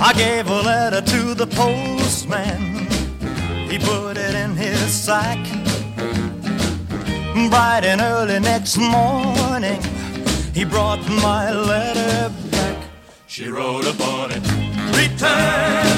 I gave a letter to the postman. He put it in his sack. Bright and early next morning, he brought my letter back. She wrote upon it, return